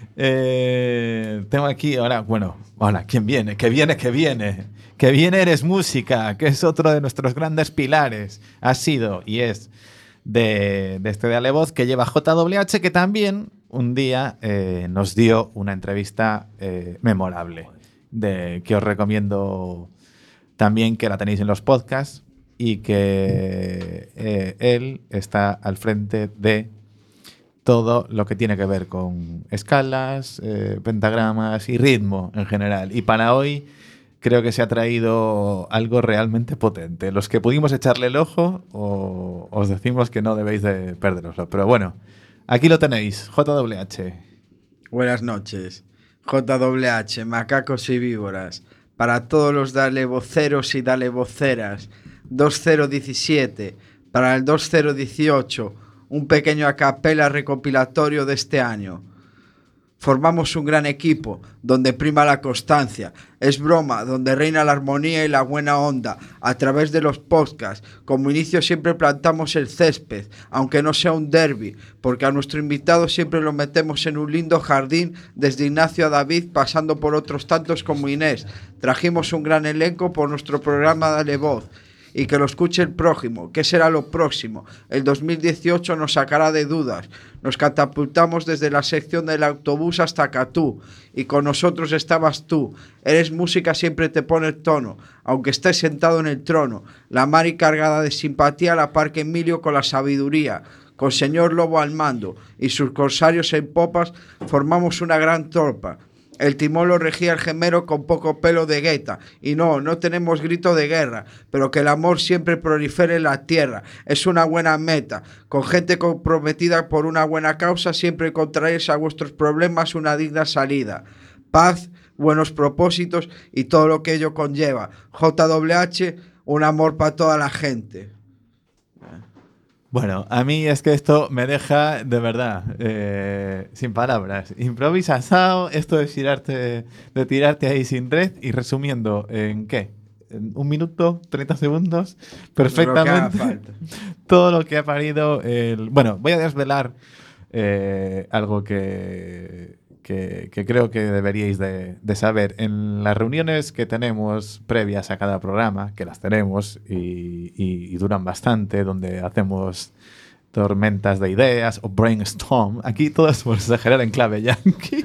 S1: Tengo aquí ahora, ¿quién viene? Que viene Eres Música, que es otro de nuestros grandes pilares. Ha sido y es de Dale Voz, que lleva JWH, que también un día nos dio una entrevista memorable, que os recomiendo también, que la tenéis en los podcasts, y que él está al frente de todo lo que tiene que ver con escalas, pentagramas y ritmo en general. Y para hoy creo que se ha traído algo realmente potente. Los que pudimos echarle el ojo, os decimos que no debéis de perderoslo. Pero bueno, aquí lo tenéis, JWH.
S4: Buenas noches. JWH, macacos y víboras. Para todos los dale voceros y dale voceras. 2017. Para el 2018. Un pequeño a capela recopilatorio de este año. Formamos un gran equipo, donde prima la constancia. Es broma, donde reina la armonía y la buena onda. A través de los podcasts, como inicio siempre plantamos el césped, aunque no sea un derbi, porque a nuestro invitado siempre lo metemos en un lindo jardín, desde Ignacio a David, pasando por otros tantos como Inés. Trajimos un gran elenco por nuestro programa Dale Voz. Y que lo escuche el prójimo. ¿Qué será lo próximo? El 2018 nos sacará de dudas. Nos catapultamos desde la sección del autobús hasta Catú. Y con nosotros estabas tú. Eres Música, siempre te pone el tono, aunque estés sentado en el trono. La Mari cargada de simpatía, la par que Emilio con la sabiduría. Con señor Lobo al mando y sus corsarios en popas, formamos una gran tropa. El timón lo regía el gemero con poco pelo de gueta. Y no tenemos grito de guerra, pero que el amor siempre prolifere en la tierra. Es una buena meta. Con gente comprometida por una buena causa, siempre encontraréis a vuestros problemas una digna salida. Paz, buenos propósitos y todo lo que ello conlleva. JWH, un amor para toda la gente.
S1: Bueno, a mí es que esto me deja, de verdad, sin palabras. Improvisado, esto de tirarte ahí sin red y resumiendo en ¿qué? En 1 minuto, 30 segundos, perfectamente todo lo que ha parido el... Bueno, voy a desvelar algo que creo que deberíais de saber. En las reuniones que tenemos previas a cada programa, que las tenemos y duran bastante, donde hacemos tormentas de ideas o brainstorm, aquí todo es por exagerar en clave yankee.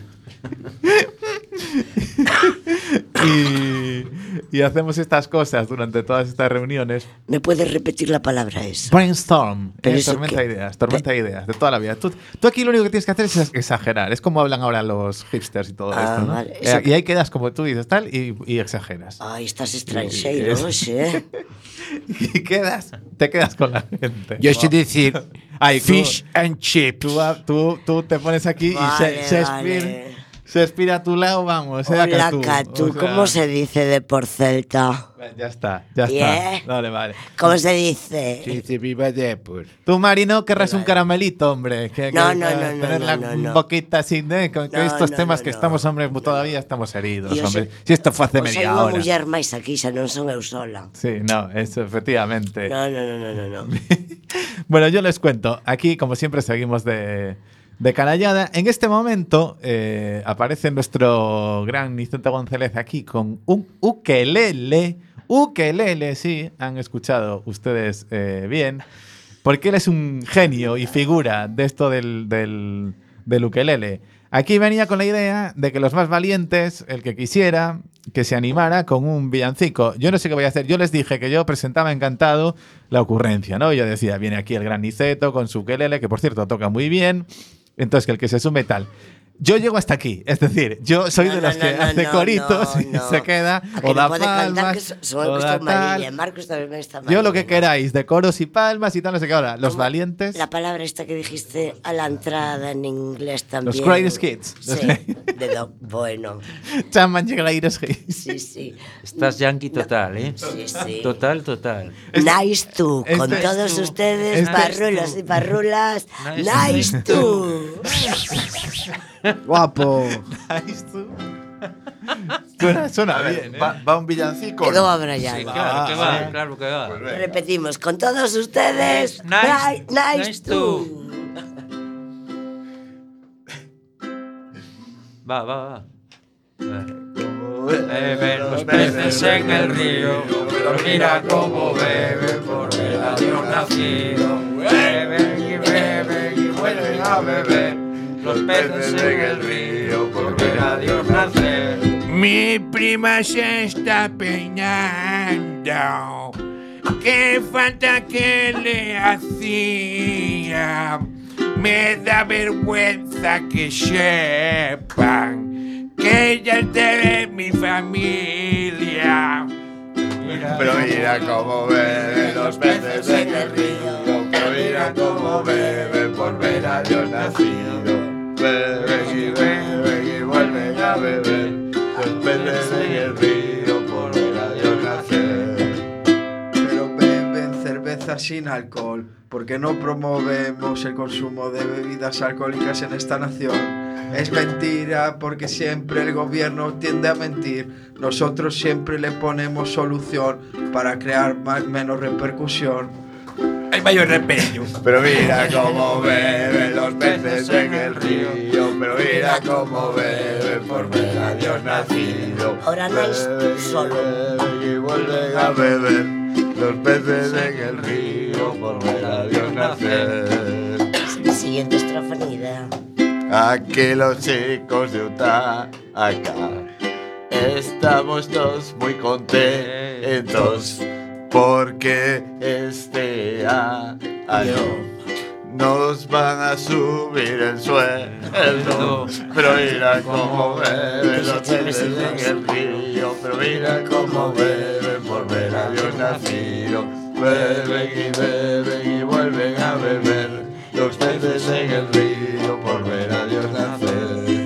S1: y hacemos estas cosas durante todas estas reuniones.
S2: ¿Me puedes repetir la palabra esa?
S1: Brainstorm. Tormenta de ideas, de toda la vida. Tú aquí lo único que tienes que hacer es exagerar. Es como hablan ahora los hipsters y todo esto, ¿no?
S2: Vale.
S1: Y ahí quedas como tú dices tal y exageras.
S2: Ay, estás extranjero, ¿eh?
S1: Y te quedas con la gente.
S6: Yo sé decir fish and chips.
S1: Tú te pones aquí
S2: vale,
S1: y Shakespeare a tu lado, vamos.
S2: Hola, Catú. O sea, ¿cómo se dice de por celta?
S1: Ya está. Vale.
S2: ¿Cómo se dice?
S6: Se dice viva Depor.
S1: Tú, Mari, no querrás un caramelito, hombre.
S2: No.
S1: Tener la boquita así, con estos temas que estamos, hombre, todavía estamos heridos, hombre. Si esto fue hace media hora.
S2: Hai unha muller máis aquí, xa non son eu sola.
S1: Sí, no, eso, efectivamente.
S2: No.
S1: Bueno, yo les cuento. Aquí, como siempre, seguimos de de canallada. En este momento aparece nuestro gran Niceto González aquí con un ukelele. Ukelele, sí, han escuchado ustedes bien, porque él es un genio y figura de esto del ukelele. Aquí venía con la idea de que los más valientes, el que quisiera, que se animara con un villancico. Yo no sé qué voy a hacer. Yo les dije que yo presentaba encantado la ocurrencia, ¿no? Yo decía, viene aquí el gran Niceto con su ukelele, que por cierto toca muy bien. Entonces, que el que se sume tal. Yo llego hasta aquí, es decir, yo soy de los que hace coritos y se queda, o da palmas, o da tal. Yo lo que queráis, de coros y palmas y tal, no sé qué. Ahora, los valientes...
S2: La palabra esta que dijiste a la entrada en inglés también.
S1: Los greatest hits.
S2: Sí, bueno.
S1: Chaman greatest hits.
S2: Sí, sí.
S5: Estás yankee total, ¿eh?
S2: Sí, sí.
S5: Total, total.
S2: Nice to, con todos ustedes, parrulos y parrulas. Nice to.
S4: Guapo.
S1: Nice to. Suena bien, ¿eh?
S13: Va un villancico.
S2: Quedó abrayado.
S5: Sí, claro que va, claro que va.
S2: Repetimos, con todos ustedes, nice to.
S5: Va. Beben los peces en el río, pero mira cómo beben por ver a Dios nacido. Beben y vuelven a beber los peces en el río por ver a Dios nacer.
S6: Mi prima se está peinando. Qué falta que le hacía. Me da vergüenza que sepan que ella es de mi familia.
S13: Pero mira cómo beben los peces en el río. Pero mira cómo beben por ver a Dios nacido. Beben y vuelven a beber los peces en el río por ver a Dios nacer.
S4: Pero beben cerveza sin alcohol, porque no promovemos el consumo de bebidas alcohólicas en esta nación. Es mentira, porque siempre el gobierno tiende a mentir. Nosotros siempre le ponemos solución para crear menos repercusión.
S6: Hay mayor remedio.
S13: Pero mira cómo beben los peces en el río. Pero mira cómo beben por ver a Dios nacido.
S2: Ahora no es solo.
S13: Y vuelven a beber los peces en el río por ver a Dios nacer.
S2: Siguiente estrofa ni idea.
S13: Aquí los chicos de Utah, acá estamos todos muy contentos porque este año nos van a subir el sueldo. Pero mira cómo beben los peces en el río. Pero mira cómo beben por ver a Dios nacido. Beben y vuelven a beber los peces en el río por ver a Dios nacer.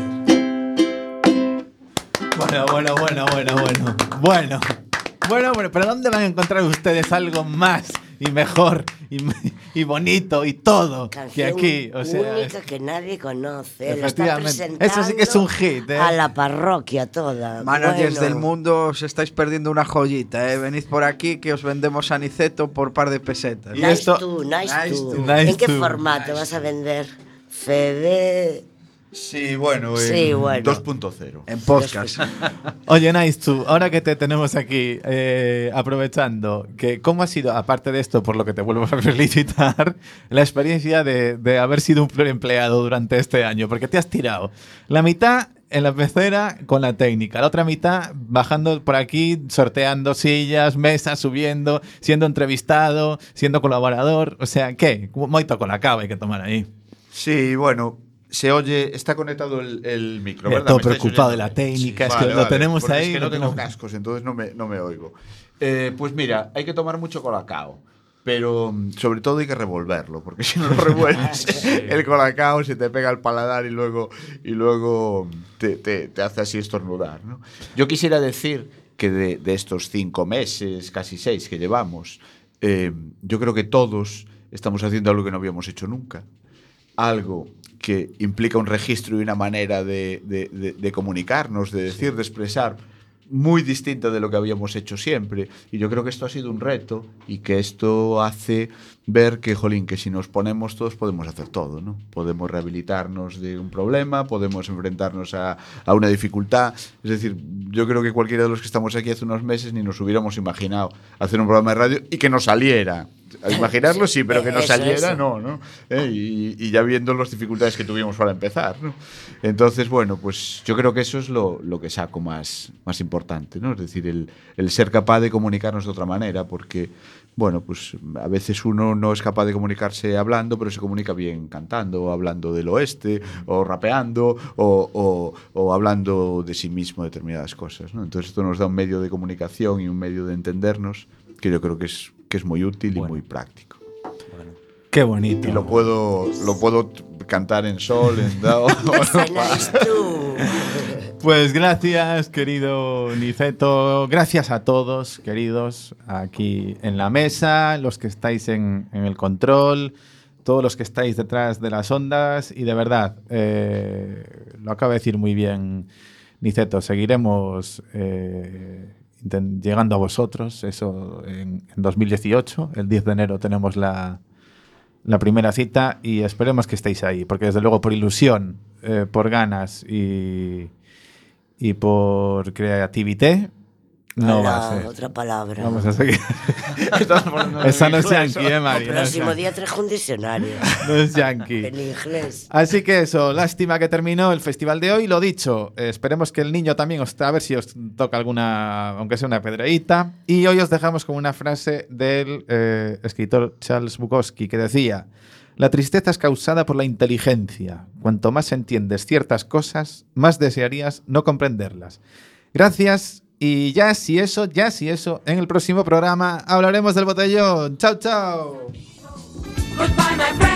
S1: Bueno, pero ¿dónde van a encontrar ustedes algo más y mejor y bonito y todo que aquí? O sea,
S2: única que nadie conoce. Lo está
S1: efectivamente.
S2: presentando
S1: Eso sí que es un hit, ¿eh?
S2: a la parroquia toda.
S4: Managers
S2: Bueno.
S4: del mundo, os estáis perdiendo una joyita, ¿eh? Venid por aquí que os vendemos a Niceto por par de pesetas.
S1: Y
S2: Nice
S1: esto-
S2: to, nice to.
S1: Nice
S2: ¿En qué
S1: to.
S2: formato vas a vender? Fede.
S13: Sí, bueno,
S2: Sí, bueno.
S13: 2.0.
S4: En podcast.
S1: Oye, Nice to, ahora que te tenemos aquí, aprovechando, que ¿cómo ha sido, aparte de esto, por lo que te vuelvo a felicitar, la experiencia de haber sido un empleado durante este año? Porque te has tirado la mitad en la pecera con la técnica, la otra mitad bajando por aquí, sorteando sillas, mesas, subiendo, siendo entrevistado, siendo colaborador. O sea, ¿qué? Moito colacao hay que tomar ahí.
S13: Sí, bueno, se oye, está conectado el micro, ¿verdad?
S1: Todo
S13: ¿Me estáis
S1: preocupado de
S13: oyendo?
S1: la técnica, es
S13: Vale,
S1: que lo
S13: vale,
S1: tenemos
S13: porque
S1: ahí.
S13: Es que
S1: lo
S13: no tengo
S1: tenemos-
S13: cascos, entonces no me oigo. Pues mira, hay que tomar mucho colacao, pero sobre todo hay que revolverlo, porque si no lo revuelves, el colacao se te pega al paladar y luego te hace así estornudar, ¿no? Yo quisiera decir que de estos 5 meses, casi 6 que llevamos, yo creo que todos estamos haciendo algo que no habíamos hecho nunca. Algo que implica un registro y una manera de comunicarnos, de decir, de expresar, muy distinta de lo que habíamos hecho siempre. Y yo creo que esto ha sido un reto y que esto hace ver que, jolín, que si nos ponemos todos podemos hacer todo, ¿no? Podemos rehabilitarnos de un problema, podemos enfrentarnos a una dificultad. Es decir, yo creo que cualquiera de los que estamos aquí hace unos meses ni nos hubiéramos imaginado hacer un programa de radio y que nos saliera. A imaginarlo sí, pero que nos saliera no. Y ya viendo las dificultades que tuvimos para empezar, ¿no? Entonces, bueno, pues yo creo que eso es lo que saco más importante, ¿no? Es decir, el ser capaz de comunicarnos de otra manera, porque, bueno, pues a veces uno no es capaz de comunicarse hablando, pero se comunica bien cantando, o hablando del oeste, o rapeando, o hablando de sí mismo determinadas cosas, ¿no? Entonces esto nos da un medio de comunicación y un medio de entendernos que yo creo que es muy útil y muy práctico.
S1: Qué bonito.
S13: Y lo puedo cantar en sol, en do.
S1: Pues gracias, querido Niceto. Gracias a todos, queridos, aquí en la mesa, los que estáis en el control, todos los que estáis detrás de las ondas. Y de verdad, lo acaba de decir muy bien Niceto, seguiremos llegando a vosotros. Eso en 2018, el 10 de enero tenemos la primera cita y esperemos que estéis ahí, porque desde luego por ilusión, por ganas y por creatividad no va a ser.
S2: Otra palabra.
S1: Vamos a seguir. Esa no es yankee, Mari.
S2: El próximo día trajo un diccionario.
S1: No es yankee.
S2: En inglés.
S1: Así que eso, lástima que terminó el festival de hoy. Lo dicho, esperemos que el niño también a ver si os toca alguna, aunque sea una pedreíta. Y hoy os dejamos con una frase del escritor Charles Bukowski que decía: la tristeza es causada por la inteligencia. Cuanto más entiendes ciertas cosas, más desearías no comprenderlas. Gracias. Y ya si eso, en el próximo programa hablaremos del botellón. ¡Chao, chao!
S14: Goodbye, my friend.